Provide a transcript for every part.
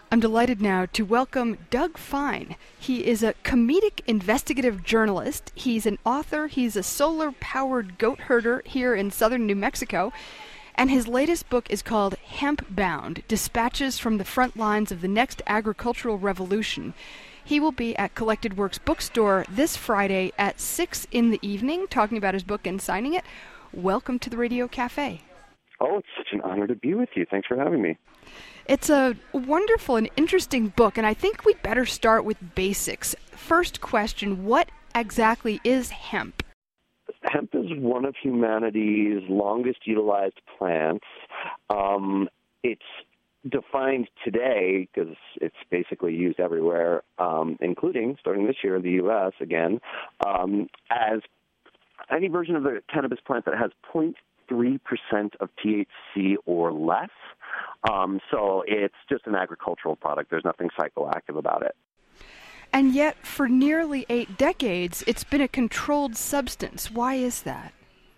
I'm delighted now to welcome Doug Fine. He is a comedic investigative journalist. He's an author. He's a solar-powered goat herder here in southern New Mexico. And his latest book is called Hemp Bound, Dispatches from the Front Lines of the Next Agricultural Revolution. He will be at Collected Works Bookstore this Friday at 6 in the evening, talking about his book and signing it. Welcome to the Radio Cafe. Oh, it's such an honor to be with you. Thanks for having me. It's a wonderful and interesting book, and I think we'd better start with basics. First question, what exactly is hemp? Hemp is one of humanity's longest utilized plants. It's defined today, because it's basically used everywhere, including, starting this year in the U.S. again, as any version of the cannabis plant that has 0.3% of THC or less. So it's just an agricultural product. There's nothing psychoactive about it. And yet, for nearly 8 decades, it's been a controlled substance. Why is that?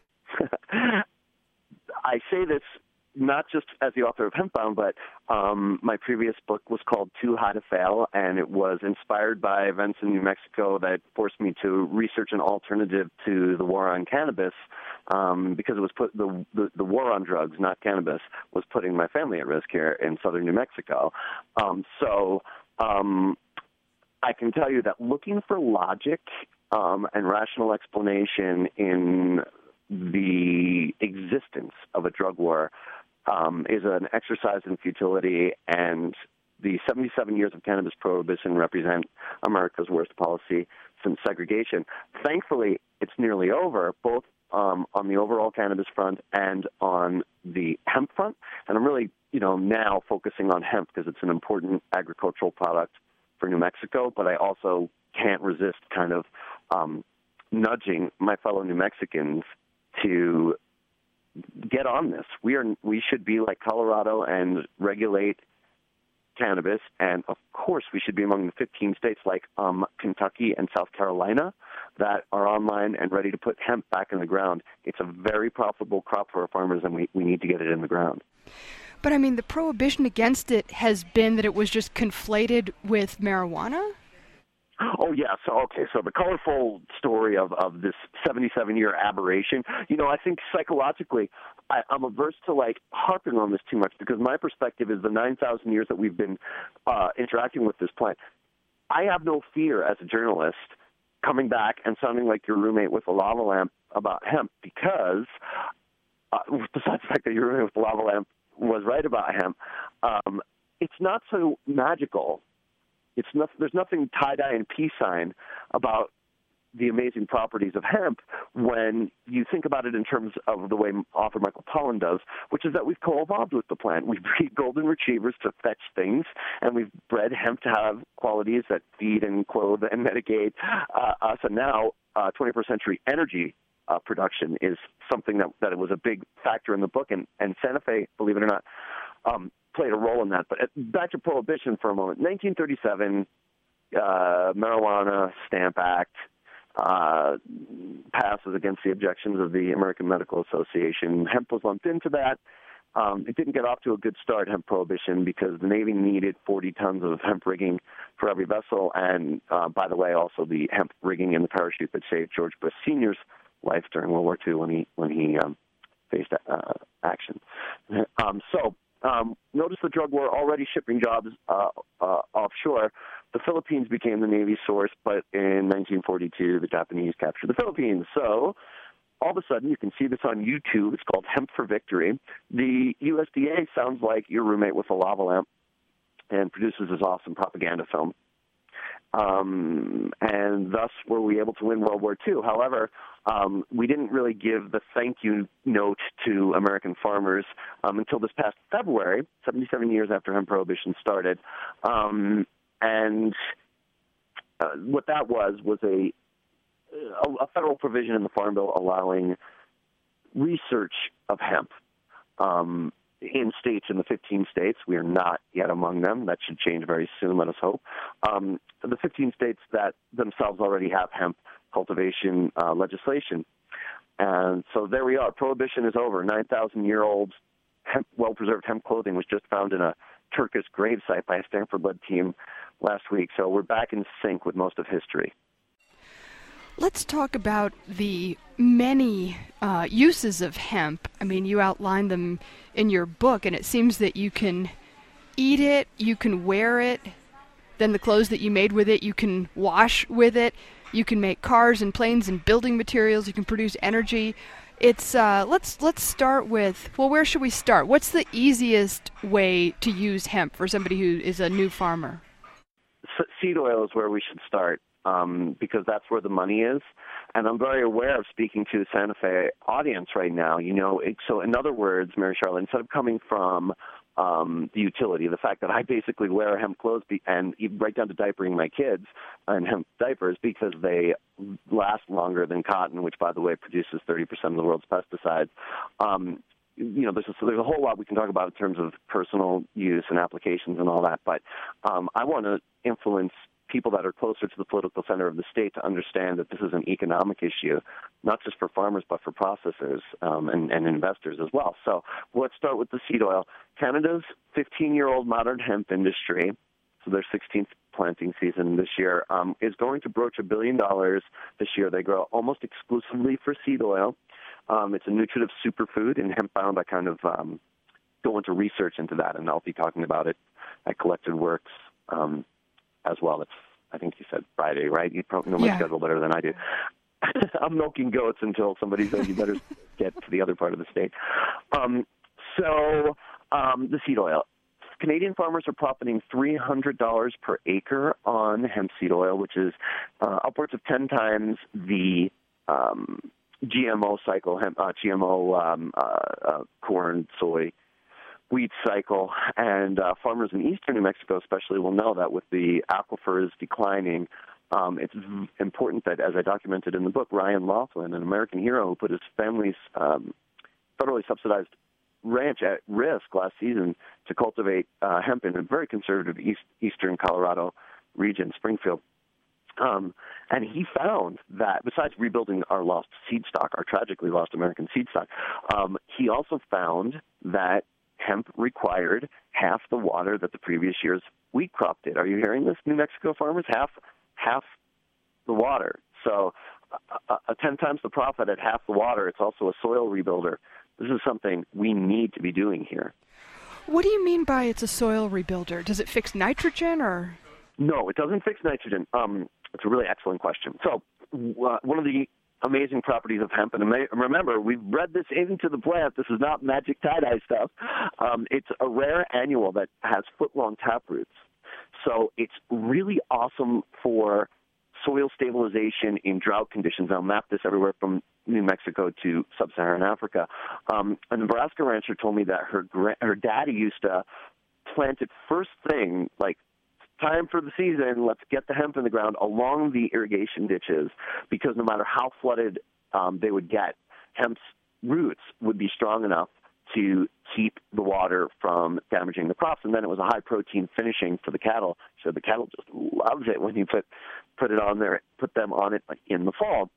I say this not just as the author of Hempbound, but my previous book was called Too High to Fail, and it was inspired by events in New Mexico that forced me to research an alternative to the war on cannabis, because it was the war on drugs, not cannabis, was putting my family at risk here in southern New Mexico. I can tell you that looking for logic and rational explanation in the existence of a drug war is an exercise in futility, and the 77 years of cannabis prohibition represent America's worst policy since segregation. Thankfully, it's nearly over, both on the overall cannabis front and on the hemp front. And I'm really, now focusing on hemp because it's an important agricultural product for New Mexico, but I also can't resist kind of nudging my fellow New Mexicans to get on this. We should be like Colorado and regulate cannabis, and of course we should be among the 15 states like Kentucky and South Carolina that are online and ready to put hemp back in the ground. It's a very profitable crop for our farmers, and we need to get it in the ground. But I mean, the prohibition against it has been that it was just conflated with marijuana? Oh, yeah. So the colorful story of this 77-year aberration, I think psychologically I'm averse to, harping on this too much, because my perspective is the 9,000 years that we've been interacting with this plant. I have no fear as a journalist coming back and sounding like your roommate with a lava lamp about hemp, because besides the fact that your roommate with the lava lamp was right about hemp, it's not so magical. There's nothing tie-dye and peace sign about the amazing properties of hemp when you think about it in terms of the way author Michael Pollan does, which is that we've co-evolved with the plant. We breed golden retrievers to fetch things, and we've bred hemp to have qualities that feed and clothe and mitigate us. And now 21st century energy production is something that was a big factor in the book, and Santa Fe, believe it or not, played a role in that. But back to Prohibition for a moment. 1937, Marijuana Stamp Act passes against the objections of the American Medical Association. Hemp was lumped into that. It didn't get off to a good start, hemp prohibition, because the Navy needed 40 tons of hemp rigging for every vessel, and by the way, also the hemp rigging in the parachute that saved George Bush Sr.'s life during World War II when he faced action. Notice the drug war already shipping jobs offshore. The Philippines became the Navy source, but in 1942, the Japanese captured the Philippines. So all of a sudden, you can see this on YouTube. It's called Hemp for Victory. The USDA sounds like your roommate with a lava lamp and produces this awesome propaganda film. And thus were we able to win World War II. However, we didn't really give the thank you note to American farmers until this past February, 77 years after hemp prohibition started. What that was a federal provision in the Farm Bill allowing research of hemp in states, in the 15 states. We are not yet among them. That should change very soon, let us hope. The 15 states that themselves already have hemp cultivation legislation. And so there we are. Prohibition is over. 9,000-year-old well-preserved hemp clothing was just found in a Turkish gravesite by a Stanford-led team last week. So we're back in sync with most of history. Let's talk about the many uses of hemp. I mean, you outline them in your book, and it seems that you can eat it, you can wear it, then the clothes that you made with it, you can wash with it, you can make cars and planes and building materials, you can produce energy. It's let's start with, well, where should we start? What's the easiest way to use hemp for somebody who is a new farmer? Seed oil is where we should start. Because that's where the money is. And I'm very aware of speaking to the Santa Fe audience right now. So in other words, Mary Charlotte, instead of coming from the utility, the fact that I basically wear hemp clothes and even right down to diapering my kids in hemp diapers because they last longer than cotton, which, by the way, produces 30% of the world's pesticides. There's a whole lot we can talk about in terms of personal use and applications and all that. But I want to influence people that are closer to the political center of the state to understand that this is an economic issue, not just for farmers, but for processors and investors as well. So let's start with the seed oil. Canada's 15-year-old modern hemp industry, so their 16th planting season this year, is going to broach $1 billion this year. They grow almost exclusively for seed oil. It's a nutritive superfood, and Hempbound, I kind of go into research into that, and I'll be talking about it at Collected Works as well. It's, I think you said Friday, right? You probably know my schedule better than I do. I'm milking goats until somebody says you better get to the other part of the state. The seed oil. Canadian farmers are profiting $300 per acre on hemp seed oil, which is upwards of 10 times the GMO cycle, corn, soy, wheat cycle, and farmers in eastern New Mexico especially will know that with the aquifers declining, it's important that, as I documented in the book, Ryan Laughlin, an American hero who put his family's federally subsidized ranch at risk last season to cultivate hemp in a very conservative eastern Colorado region, Springfield. And he found that, besides rebuilding our lost seed stock, our tragically lost American seed stock, he also found that hemp required half the water that the previous year's wheat crop did. Are you hearing this, New Mexico farmers? Half the water. So 10 times the profit at half the water. It's also a soil rebuilder. This is something we need to be doing here. What do you mean by it's a soil rebuilder? Does it fix nitrogen or? No, it doesn't fix nitrogen. It's a really excellent question. So one of the amazing properties of hemp, and remember, we've bred this into the plant. This is not magic tie-dye stuff. It's a rare annual that has foot-long taproots. So it's really awesome for soil stabilization in drought conditions. I'll map this everywhere from New Mexico to sub-Saharan Africa. A Nebraska rancher told me that her daddy used to plant it first thing, like time for the season, let's get the hemp in the ground along the irrigation ditches, because no matter how flooded they would get, hemp's roots would be strong enough to keep the water from damaging the crops. And then it was a high-protein finishing for the cattle. So the cattle just loves it when you put it on there, put them on it in the fall.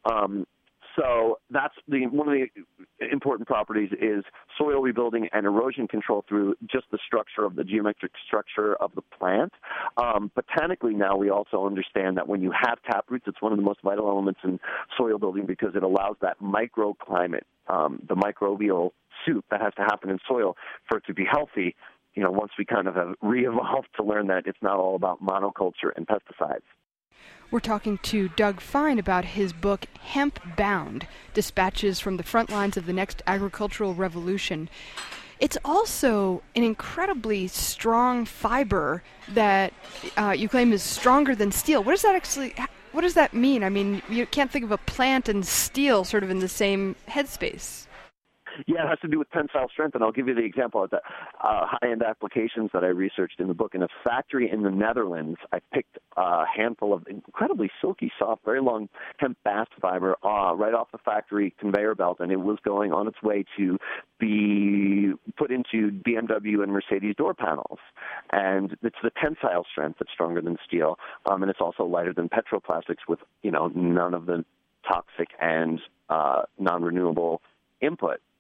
So that's one of the important properties is soil rebuilding and erosion control through just the structure of the geometric structure of the plant. Botanically now we also understand that when you have taproots, it's one of the most vital elements in soil building because it allows that microclimate, the microbial soup that has to happen in soil for it to be healthy, once we kind of have re-evolved to learn that it's not all about monoculture and pesticides. We're talking to Doug Fine about his book, Hempbound, Dispatches from the Front Lines of the Next Agricultural Revolution. It's also an incredibly strong fiber that you claim is stronger than steel. What does that mean? I mean, you can't think of a plant and steel sort of in the same headspace. Yeah, it has to do with tensile strength, and I'll give you the example of the high-end applications that I researched in the book. In a factory in the Netherlands, I picked a handful of incredibly silky, soft, very long hemp bast fiber right off the factory conveyor belt, and it was going on its way to be put into BMW and Mercedes door panels. And it's the tensile strength that's stronger than steel, and it's also lighter than petroplastics with, none of the toxic and non-renewable input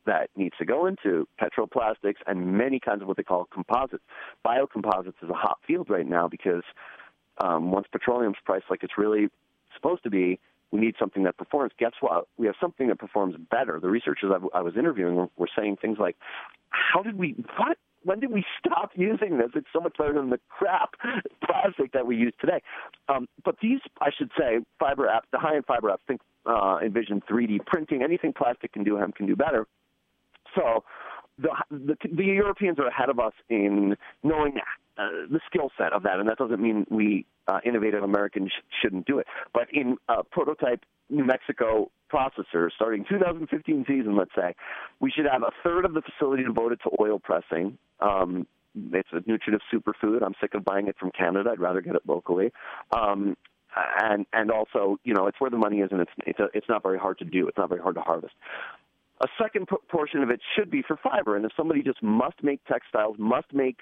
that needs to go into petroplastics and many kinds of what they call composites. Biocomposites is a hot field right now because once petroleum's priced like it's really supposed to be, we need something that performs. Guess what? We have something that performs better. The researchers I was interviewing were saying things like, when did we stop using this? It's so much better than the crap plastic that we use today. But these, I should say, fiber apps, the high-end fiber apps, think envision 3D printing. Anything plastic can do, hemp can do better. So the Europeans are ahead of us in knowing the skill set of that, and that doesn't mean we innovative Americans shouldn't do it. But in prototype New Mexico processors, starting 2015 season, let's say, we should have a third of the facility devoted to oil pressing. It's a nutritive superfood. I'm sick of buying it from Canada. I'd rather get it locally. And also, it's where the money is, and it's not very hard to do. It's not very hard to harvest. A second portion of it should be for fiber, and if somebody just must make textiles, must make,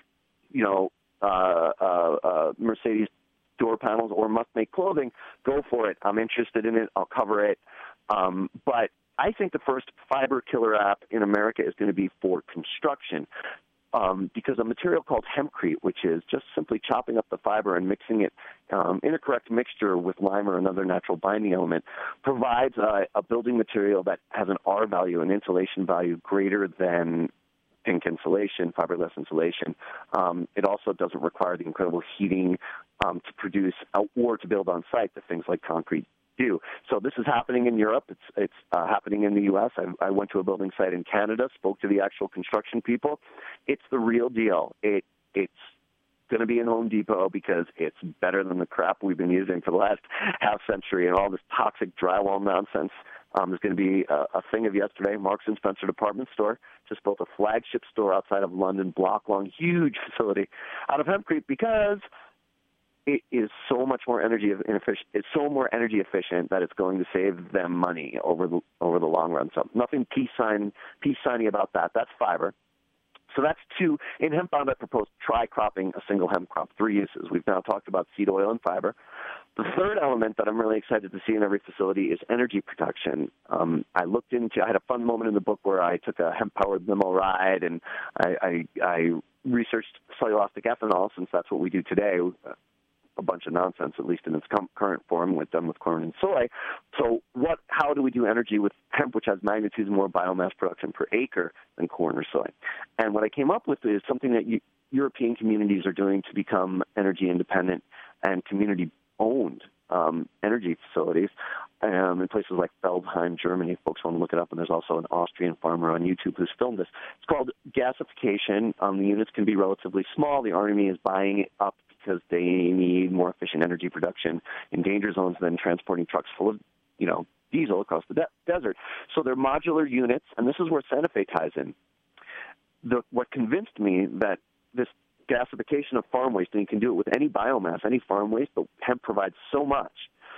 Mercedes door panels, or must make clothing, go for it. I'm interested in it. I'll cover it. But I think the first fiber killer app in America is going to be for construction. Because a material called hempcrete, which is just simply chopping up the fiber and mixing it in a correct mixture with lime or another natural binding element, provides a building material that has an R value, an insulation value greater than pink insulation, fiberless insulation. It also doesn't require the incredible heating to produce or to build on site that things like concrete do. So this is happening in Europe. It's happening in the U.S. I went to a building site in Canada, spoke to the actual construction people. It's the real deal. It's going to be in Home Depot because it's better than the crap we've been using for the last half century and all this toxic drywall nonsense. There's going to be a thing of yesterday. Marks and Spencer department store just built a flagship store outside of London, block-long, huge facility out of hempcrete because it is so much more energy efficient. It's so more energy efficient that it's going to save them money over the long run. So nothing peace signy about that. That's fiber. So that's two. In hempbound, I propose tri-cropping a single hemp crop, 3 uses. We've now talked about seed oil and fiber. The third element that I'm really excited to see in every facility is energy production. I had a fun moment in the book where I took a hemp-powered limo ride, and I researched cellulosic ethanol, since that's what we do today. A bunch of nonsense, at least in its current form, when done with corn and soy. So how do we do energy with hemp, which has magnitudes more biomass production per acre than corn or soy? And what I came up with is something that European communities are doing to become energy independent and community-owned energy facilities in places like Feldheim, Germany. If folks want to look it up, and there's also an Austrian farmer on YouTube who's filmed this. It's called gasification. The units can be relatively small. The Army is buying it up because they need more efficient energy production in danger zones than transporting trucks full of, diesel across the desert. So they're modular units, and this is where Santa Fe ties in. What convinced me that this gasification of farm waste, and you can do it with any biomass, any farm waste, but hemp provides so much.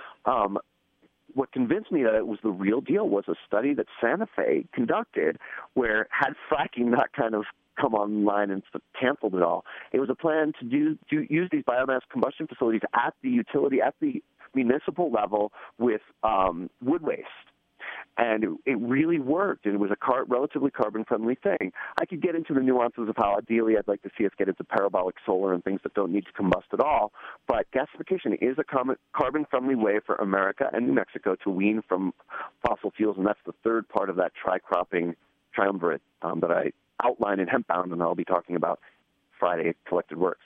What convinced me that it was the real deal was a study that Santa Fe conducted where, had fracking not kind of come online and canceled it all, it was a plan to use these biomass combustion facilities at the utility, at the municipal level with wood waste. And it really worked, and it was a relatively carbon-friendly thing. I could get into the nuances of how ideally I'd like to see us get into parabolic solar and things that don't need to combust at all, but gasification is a carbon-friendly way for America and New Mexico to wean from fossil fuels, and that's the third part of that tri-cropping triumvirate that I outline in Hempbound, and I'll be talking about Friday at Collected Works.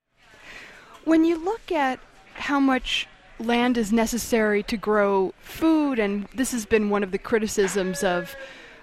When you look at how much land is necessary to grow food, and this has been one of the criticisms of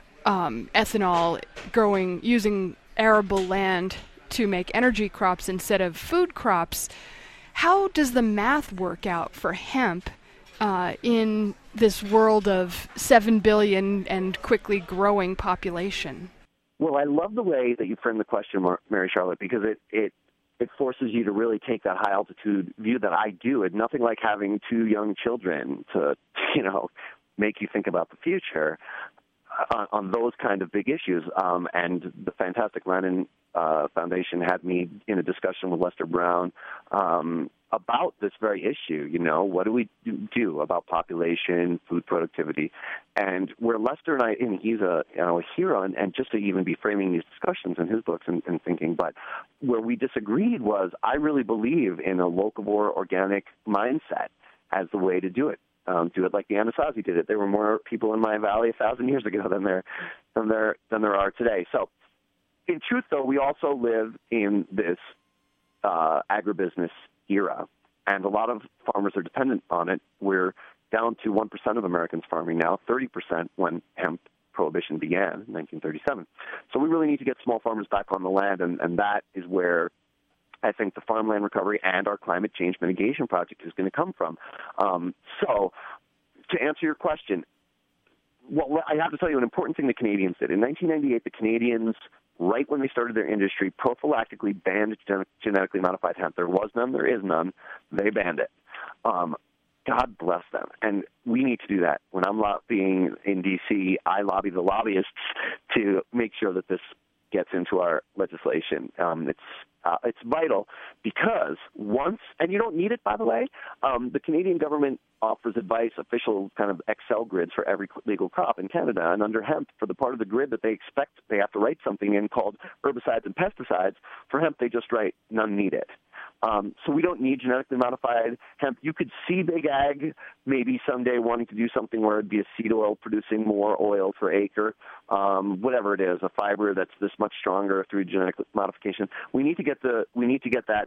ethanol using arable land to make energy crops instead of food crops, how does the math work out for hemp in this world of 7 billion and quickly growing population? Well, I love the way that you frame the question, Mary Charlotte, because it forces you to really take that high-altitude view that I do. It's nothing like having 2 young children to, make you think about the future on those kind of big issues. And the fantastic Lennon Foundation had me in a discussion with Lester Brown about this very issue. What do we do about population, food productivity? And where Lester and he's a hero, and just to even be framing these discussions in his books and thinking, but where we disagreed was I really believe in a locavore organic mindset as the way to do it. Do it like the Anasazi did it. There were more people in my valley 1,000 years ago than there are today. So, in truth, though, we also live in this agribusiness era, and a lot of farmers are dependent on it. We're down to 1% of Americans farming now, 30% when hemp prohibition began in 1937. So we really need to get small farmers back on the land, and that is where I think the farmland recovery and our climate change mitigation project is going to come from. So to answer your question, well, I have to tell you an important thing the Canadians did. In 1998, the Canadians, right when they started their industry, prophylactically banned genetically modified hemp. There was none, there is none. They banned it. God bless them. And we need to do that. When I'm lobbying in D.C., I lobby the lobbyists to make sure that this gets into our legislation. It's vital because once, and you don't need it, by the way, the Canadian government offers advice, official kind of Excel grids for every legal crop in Canada, and under hemp, for the part of the grid that they expect they have to write something in called herbicides and pesticides, for hemp they just write none needed. So we don't need genetically modified hemp. You could see Big Ag maybe someday wanting to do something where it'd be a seed oil producing more oil per acre, whatever it is, a fiber that's this much stronger through genetic modification. We need to get that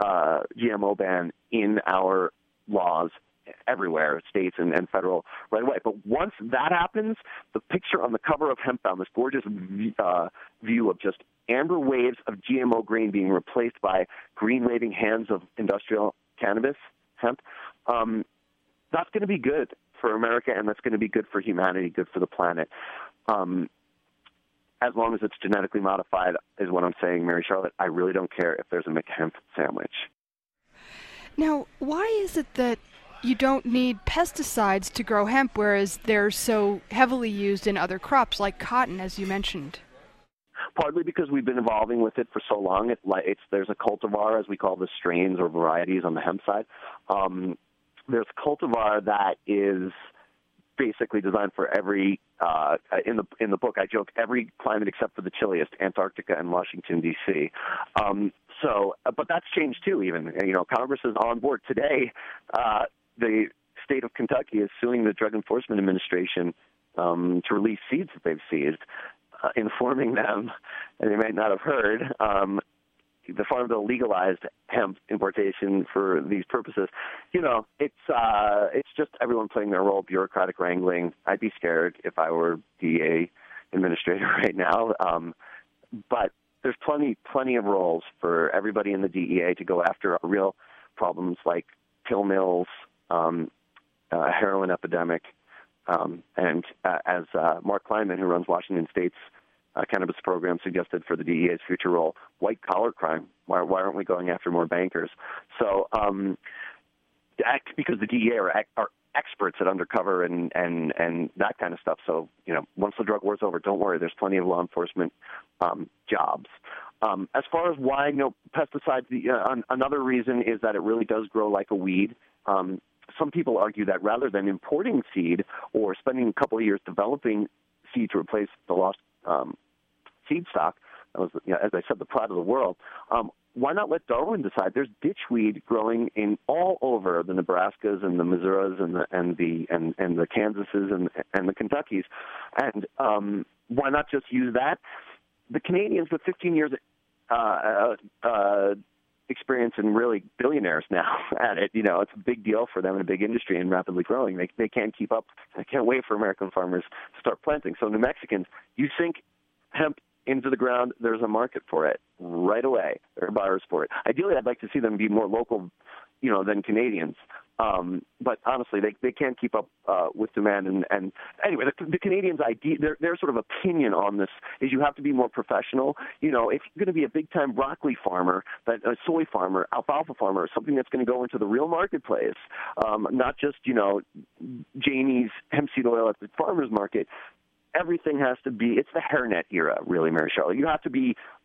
GMO ban in our laws everywhere, states and federal, right away. But once that happens, the picture on the cover of Hempbound, this gorgeous view of just amber waves of GMO grain being replaced by green waving hands of industrial cannabis, hemp, that's going to be good for America, and that's going to be good for humanity, good for the planet. As long as it's genetically modified, is what I'm saying, Mary Charlotte. I really don't care if there's a McHemp sandwich. Now, why is it that you don't need pesticides to grow hemp, whereas they're so heavily used in other crops like cotton, as you mentioned? Partly because we've been evolving with it for so long. There's a cultivar, as we call the strains or varieties on the hemp side. There's a cultivar that is basically designed for every, in the book I joke, every climate except for the chilliest, Antarctica and Washington, D.C. But that's changed too even. Congress is on board. Today, the state of Kentucky is suing the Drug Enforcement Administration to release seeds that they've seized, informing them, and they might not have heard, the Farm Bill legalized hemp importation for these purposes. It's just everyone playing their role, bureaucratic wrangling. I'd be scared if I were DEA administrator right now. But there's plenty of roles for everybody in the DEA to go after real problems like pill mills, heroin epidemic, and as Mark Kleinman, who runs Washington State's cannabis program, suggested for the DEA's future role, white-collar crime. Why aren't we going after more bankers? So because the DEA are experts at undercover and that kind of stuff. So, once the drug war's over, don't worry, there's plenty of law enforcement jobs. As far as why no pesticides, another reason is that it really does grow like a weed. Some people argue that rather than importing seed or spending a couple of years developing seed to replace the lost seed stock, that was, as I said, the pride of the world, why not let Darwin decide? There's ditchweed growing in all over the Nebraskas and the Missouris and the Kansases and the Kentuckys, and why not just use that? The Canadians with 15 years experience and really billionaires now at it. It's a big deal for them in a big industry and rapidly growing. They can't keep up. They can't wait for American farmers to start planting. So New Mexicans, you sink hemp into the ground, there's a market for it right away. There are buyers for it. Ideally, I'd like to see them be more local, than Canadians. But honestly, they can't keep up with demand. And anyway, the Canadians' idea, their sort of opinion on this is you have to be more professional. If you're going to be a big-time broccoli farmer, a soy farmer, alfalfa farmer, something that's going to go into the real marketplace, not just, Janie's hemp seed oil at the farmer's market. Everything has to be, it's the hairnet era, really, Mary Charlotte. You have to be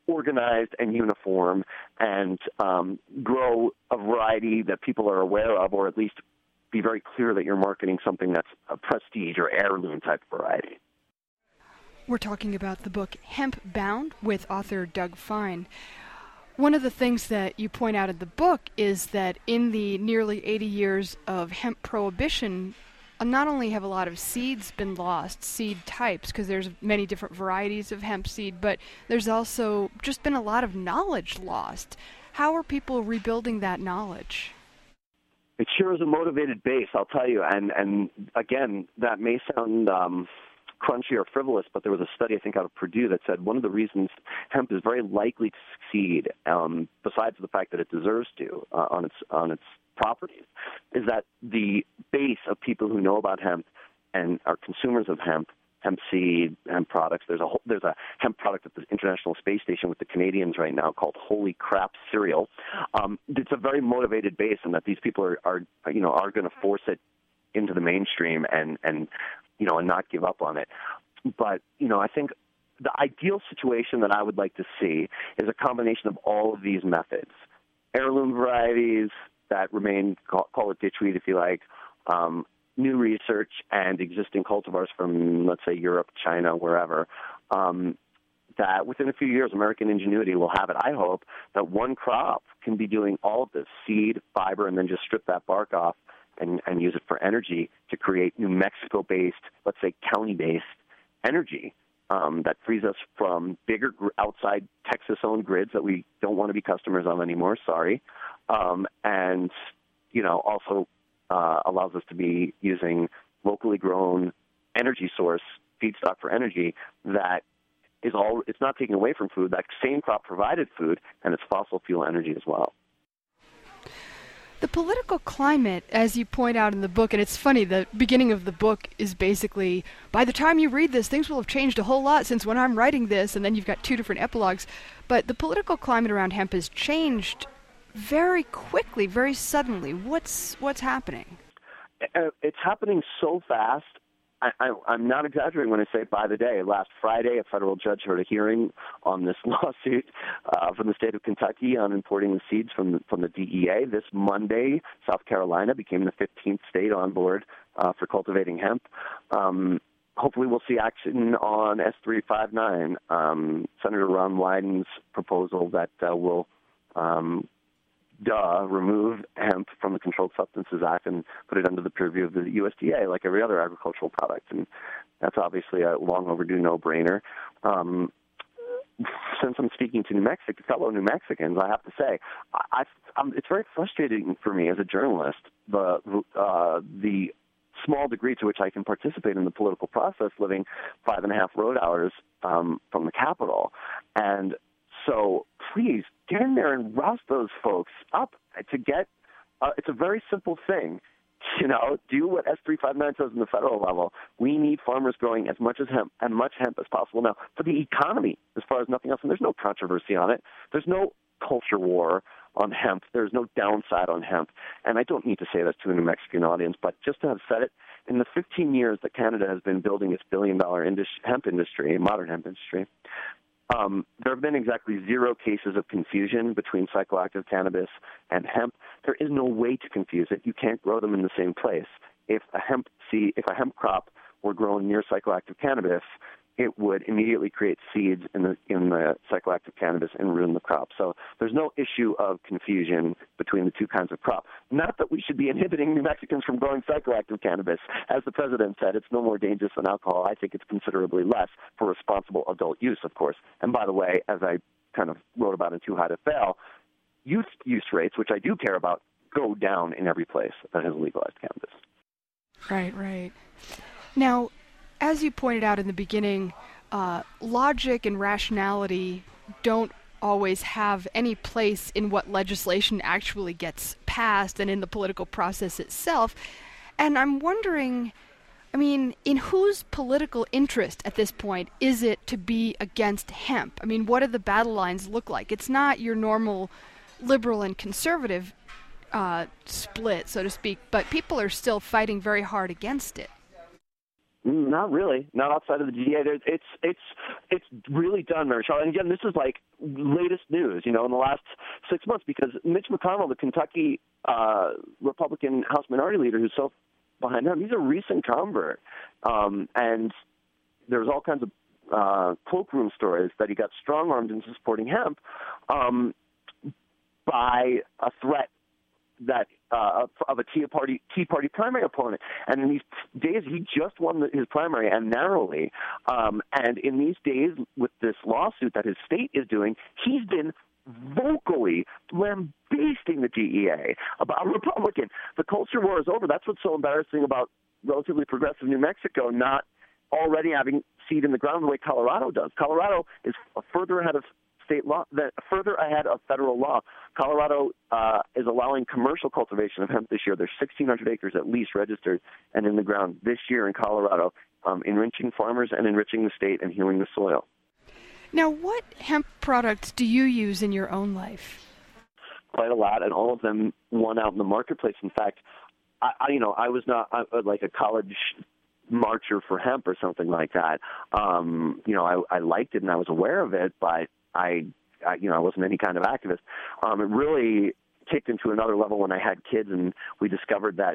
organized and uniform and grow a variety that people are aware of, or at least be very clear that you're marketing something that's a prestige or heirloom type variety. We're talking about the book Hemp Bound with author Doug Fine. One of the things that you point out in the book is that in the nearly 80 years of hemp prohibition, not only have a lot of seeds been lost, seed types, because there's many different varieties of hemp seed, but there's also just been a lot of knowledge lost. How are people rebuilding that knowledge? It sure is a motivated base, I'll tell you. And again, that may sound crunchy or frivolous, but there was a study, I think, out of Purdue that said one of the reasons hemp is very likely to succeed, besides the fact that it deserves to on its properties, is that the base of people who know about hemp and are consumers of hemp seed, hemp products. There's a hemp product at the International Space Station with the Canadians right now called Holy Crap cereal. It's a very motivated base, and that these people are going to force it into the mainstream and not give up on it. But I think the ideal situation that I would like to see is a combination of all of these methods: heirloom varieties that remain, call it ditchweed if you like, new research and existing cultivars from, let's say, Europe, China, wherever, that within a few years, American ingenuity will have it. I hope that one crop can be doing all of this: seed, fiber, and then just strip that bark off and use it for energy to create New Mexico-based, let's say county-based energy that frees us from bigger outside Texas-owned grids that we don't want to be customers of anymore, sorry, and also allows us to be using locally grown energy source, feedstock for energy that it's not taking away from food. That same crop provided food, and it's fossil fuel energy as well. The political climate, as you point out in the book, and it's funny, the beginning of the book is basically, by the time you read this, things will have changed a whole lot since when I'm writing this, and then you've got two different epilogues. But the political climate around hemp has changed very quickly, very suddenly. What's happening? It's happening so fast. I'm not exaggerating when I say by the day. Last Friday, a federal judge heard a hearing on this lawsuit from the state of Kentucky on importing the seeds from the DEA. This Monday, South Carolina became the 15th state on board for cultivating hemp. Hopefully we'll see action on S359, Senator Ron Wyden's proposal that will remove hemp from the Controlled Substances Act and put it under the purview of the USDA like every other agricultural product. And that's obviously a long overdue no-brainer. Since I'm speaking to fellow New Mexicans, I have to say, it's very frustrating for me as a journalist, the small degree to which I can participate in the political process living 5.5 road hours from the Capitol. And so please get in there and rouse those folks up to get it's a very simple thing. Do what S359 says in the federal level. We need farmers growing as much hemp as possible. Now, for the economy, as far as nothing else, and there's no controversy on it. There's no culture war on hemp. There's no downside on hemp. And I don't need to say that to a New Mexican audience, but just to have said it, in the 15 years that Canada has been building its billion-dollar hemp industry, modern hemp industry, there have been exactly 0 cases of confusion between psychoactive cannabis and hemp. There is no way to confuse it. You can't grow them in the same place. If a hemp crop were grown near psychoactive cannabis, it would immediately create seeds in the psychoactive cannabis and ruin the crop. So there's no issue of confusion between the two kinds of crop. Not that we should be inhibiting New Mexicans from growing psychoactive cannabis. As the president said, it's no more dangerous than alcohol. I think it's considerably less for responsible adult use, of course. And by the way, as I kind of wrote about in Too High to Fail, youth use rates, which I do care about, go down in every place that has legalized cannabis. Right. Now, as you pointed out in the beginning, logic and rationality don't always have any place in what legislation actually gets passed and in the political process itself. And I'm wondering, in whose political interest at this point is it to be against hemp? What do the battle lines look like? It's not your normal liberal and conservative split, so to speak, but people are still fighting very hard against it. Not really. Not outside of the DEA. It's really done, Mary Charlotte. And again, this is like latest news, in the last 6 months, because Mitch McConnell, the Kentucky Republican House Minority Leader who's so behind him, he's a recent convert. And there's all kinds of cloakroom stories that he got strong-armed into supporting hemp by a threat that of a Tea Party primary opponent. And in these days, he just won his primary, and narrowly. And in these days, with this lawsuit that his state is doing, he's been vocally lambasting the DEA about Republican. The culture war is over. That's what's so embarrassing about relatively progressive New Mexico not already having seed in the ground the way Colorado does. Colorado is further ahead of state law, further ahead of federal law. Colorado is allowing commercial cultivation of hemp this year. There's 1,600 acres at least registered and in the ground this year in Colorado, enriching farmers and enriching the state and healing the soil. Now, what hemp products do you use in your own life? Quite a lot, and all of them won out in the marketplace. In fact, I was not like a college marcher for hemp or something like that. I liked it and I was aware of it, but I wasn't any kind of activist. It really kicked into another level when I had kids, and we discovered that,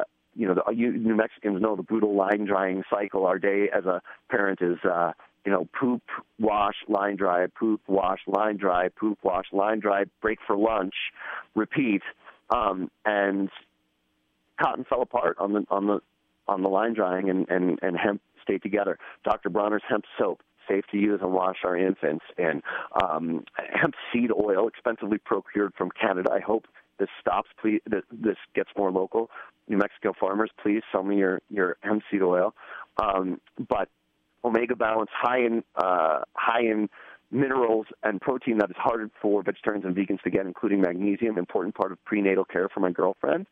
New Mexicans know the brutal line drying cycle. Our day as a parent is, poop, wash, line dry, poop, wash, line dry, poop, wash, line dry, break for lunch, repeat, and cotton fell apart on the line drying, and hemp stayed together. Dr. Bronner's hemp soap, safe to use and wash our infants, and hemp seed oil, expensively procured from Canada. I hope this stops. Please, this gets more local. New Mexico farmers, please sell me your hemp seed oil. But Omega Balance, high in minerals and protein that is hard for vegetarians and vegans to get, including magnesium, important part of prenatal care for my girlfriend,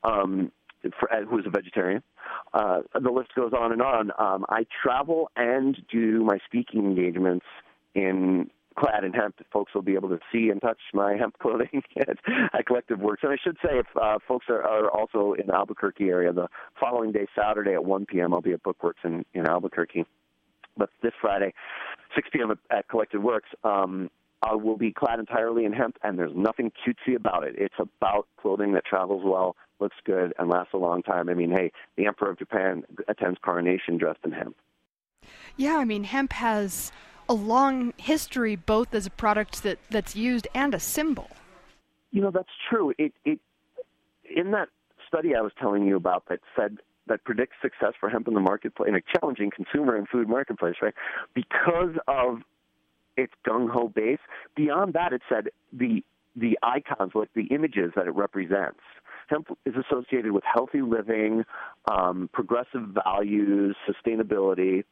who is a vegetarian. The list goes on and on. I travel and do my speaking engagements clad in hemp. Folks will be able to see and touch my hemp clothing at Collective Works. And I should say, if folks are also in the Albuquerque area, the following day, Saturday at 1 p.m., I'll be at Bookworks in Albuquerque. But this Friday, 6 p.m. at Collective Works, I will be clad entirely in hemp, and there's nothing cutesy about it. It's about clothing that travels well, looks good, and lasts a long time. I mean, hey, the Emperor of Japan attends coronation dressed in hemp. Yeah, I mean, hemp has a long history, both as a product that's used and a symbol. That's true. It in that study I was telling you about that predicts success for hemp in the marketplace, in a challenging consumer and food marketplace, right? Because of its gung-ho base. Beyond that, it said the icons, like the images that it represents. Hemp is associated with healthy living, progressive values, sustainability,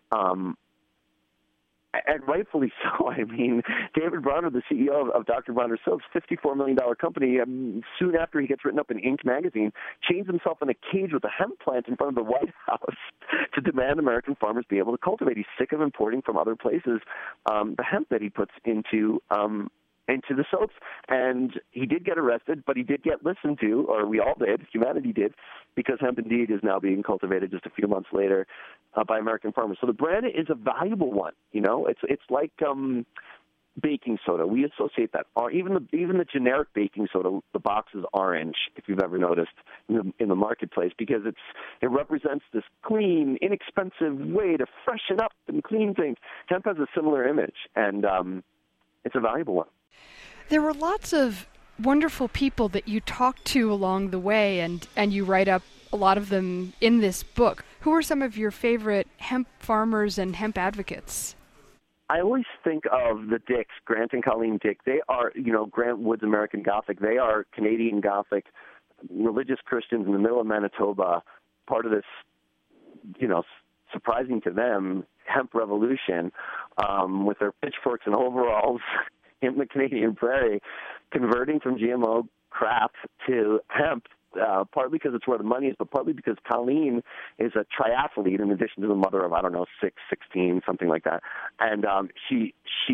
and rightfully so. I mean, David Bronner, the CEO of Dr. Bronner Soaps, $54 million company, soon after he gets written up in Inc. magazine, chains himself in a cage with a hemp plant in front of the White House to demand American farmers be able to cultivate. He's sick of importing from other places the hemp that he puts into the soaps. And he did get arrested, but he did get listened to, or we all did, humanity did, because hemp indeed is now being cultivated just a few months later by American farmers. So the brand is a valuable one. It's like baking soda. We associate that. Or even the generic baking soda, the box is orange, if you've ever noticed in the marketplace, because it represents this clean, inexpensive way to freshen up and clean things. Hemp has a similar image, and it's a valuable one. There were lots of wonderful people that you talked to along the way, and you write up a lot of them in this book. Who are some of your favorite hemp farmers and hemp advocates? I always think of the Dicks, Grant and Colleen Dick. They are, Grant Wood's American Gothic. They are Canadian Gothic, religious Christians in the middle of Manitoba, part of this, surprising to them, hemp revolution, with their pitchforks and overalls in the Canadian prairie, converting from GMO crap to hemp, partly because it's where the money is, but partly because Colleen is a triathlete in addition to the mother of, 16, something like that. And she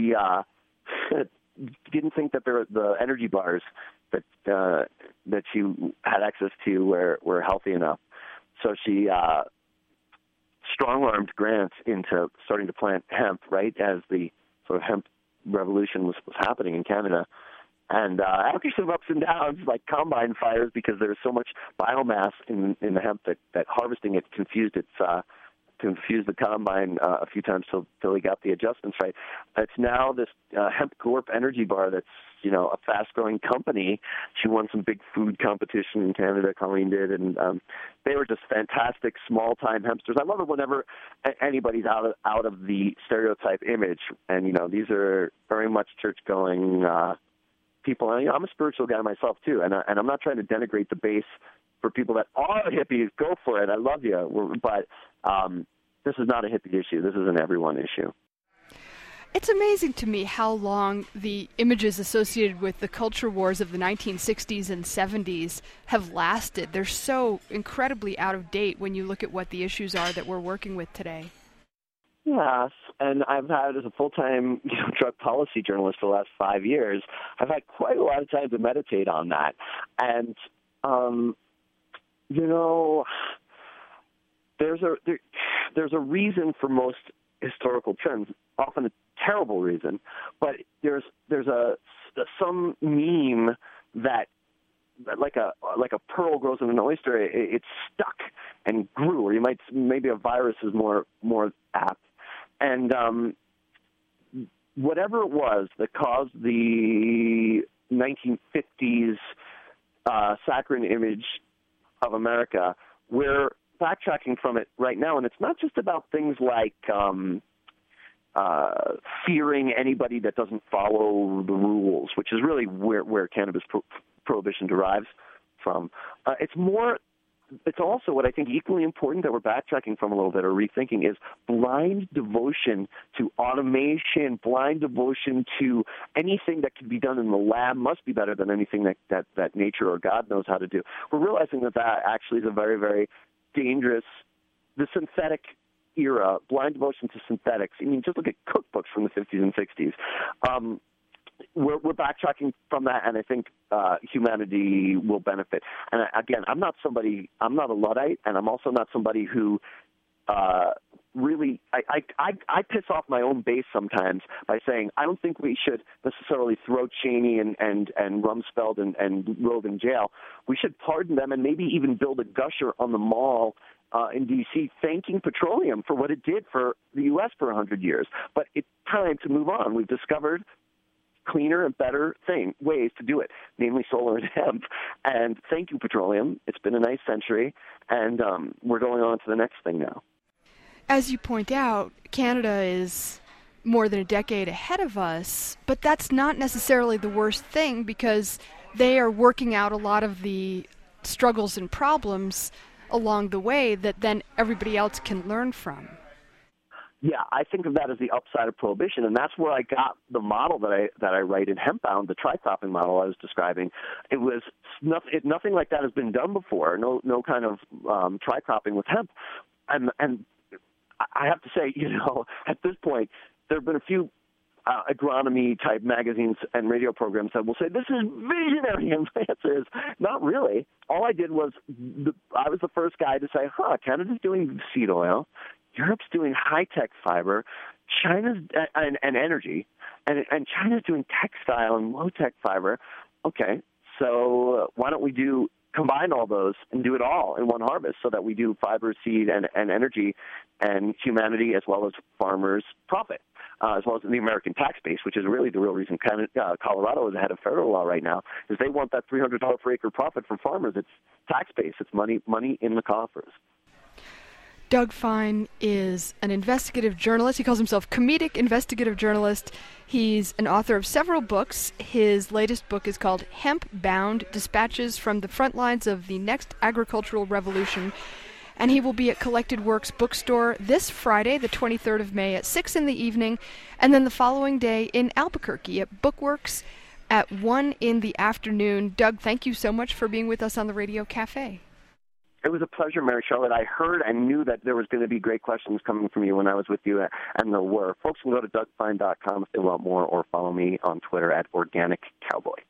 didn't think that the energy bars that she had access to were healthy enough. So she strong-armed grants into starting to plant hemp right as the sort of hemp revolution was happening in Canada. And after some ups and downs, like combine fires, because there's so much biomass in the hemp that harvesting it confused the combine a few times till he got the adjustments right. It's now this Hemp Corp energy bar that's, a fast-growing company. She won some big food competition in Canada, Colleen did, and they were just fantastic small-time hempsters. I love it whenever anybody's out of the stereotype image, and, these are very much church-going people. And, I'm a spiritual guy myself, too, and I'm not trying to denigrate the base for people that are hippies. Go for it. I love you. But this is not a hippie issue. This is an everyone issue. It's amazing to me how long the images associated with the culture wars of the 1960s and 70s have lasted. They're so incredibly out of date when you look at what the issues are that we're working with today. Yes, and I've had, as a full-time drug policy journalist for the last 5 years, I've had quite a lot of time to meditate on that. And, there's a reason for most historical trends, often a terrible reason, but there's some meme that like a pearl grows in an oyster, it stuck and grew, or maybe a virus is more apt. And whatever it was that caused the 1950s saccharine image of America, we're backtracking from it right now, and it's not just about things like fearing anybody that doesn't follow the rules, which is really where cannabis prohibition derives from. It's also what I think equally important that we're backtracking from a little bit or rethinking is blind devotion to automation, blind devotion to anything that can be done in the lab must be better than anything that nature or God knows how to do. We're realizing that actually is a very, very dangerous, the synthetic era, blind devotion to synthetics. I mean, just look at cookbooks from the 50s and 60s. We're backtracking from that, and I think humanity will benefit. And again, I'm not a Luddite, and I'm also not somebody who really, I piss off my own base sometimes by saying I don't think we should necessarily throw Cheney and Rumsfeld and Rove in jail. We should pardon them and maybe even build a gusher on the mall in D.C. thanking petroleum for what it did for the U.S. for 100 years. But it's time to move on. We've discovered cleaner and better ways to do it, namely solar and hemp. And thank you, petroleum. It's been a nice century, and we're going on to the next thing now. As you point out, Canada is more than a decade ahead of us, but that's not necessarily the worst thing because they are working out a lot of the struggles and problems along the way that then everybody else can learn from. Yeah, I think of that as the upside of prohibition, and that's where I got the model that I write in Hempbound, the tri-cropping model I was describing. It was nothing like that has been done before. No kind of tri-cropping with hemp, and I have to say, at this point, there have been a few agronomy-type magazines and radio programs that will say, this is visionary advances. Not really. All I did was, I was the first guy to say, Canada's doing seed oil, Europe's doing high-tech fiber, China's and energy, and China's doing textile and low-tech fiber. Okay, so why don't we combine all those and do it all in one harvest so that we do fiber, seed, and energy, and humanity as well as farmers profit, as well as the American tax base, which is really the real reason Colorado is ahead of federal law right now, is they want that $300 per acre profit from farmers. It's tax base. It's money in the coffers. Doug Fine is an investigative journalist. He calls himself comedic investigative journalist. He's an author of several books. His latest book is called Hempbound: Dispatches from the Front Lines of the Next Agricultural Revolution. And he will be at Collected Works Bookstore this Friday, the 23rd of May at 6 in the evening, and then the following day in Albuquerque at Bookworks at 1 in the afternoon. Doug, thank you so much for being with us on the Radio Cafe. It was a pleasure, Mary Charlotte. I heard and knew that there was going to be great questions coming from you when I was with you, and there were. Folks can go to DougFine.com if they want more, or follow me on Twitter at Organic Cowboy.